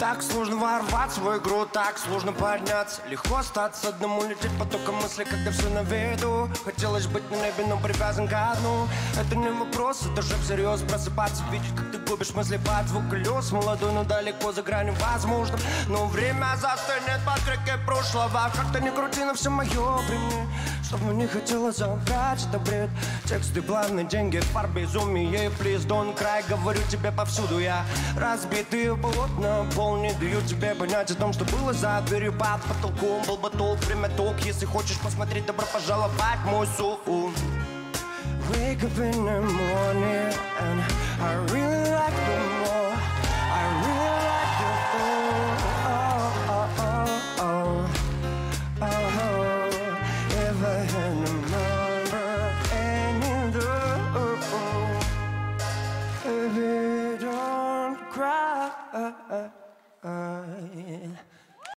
Так сложно ворваться в игру, так сложно подняться. Легко остаться одному, лететь потоком мыслей, когда все на виду. Хотелось быть на небе, но привязан ко дну. Это не вопрос, это же всерьез. Просыпаться, видеть, как ты губишь мысли под звук колес. Молодой, но далеко за гранью возможным. Но время застынет под крикой прошлого. Как-то не крути, но все мое при мне. Чтобы не хотела забрать, это бред. Тексты, планы, деньги, пар, безумие. Please don't cry, говорю тебе повсюду я. Разбитые полотна, пол не дают тебе понять о том, что было за дверью под потолком. Был бы толк, время ток. Если хочешь посмотреть, добро пожаловать в мой сон. Wake up in the morning and I really like you more. I really like you. Oh, oh, oh, oh, oh, oh. If I had a number and you do, baby, don't cry.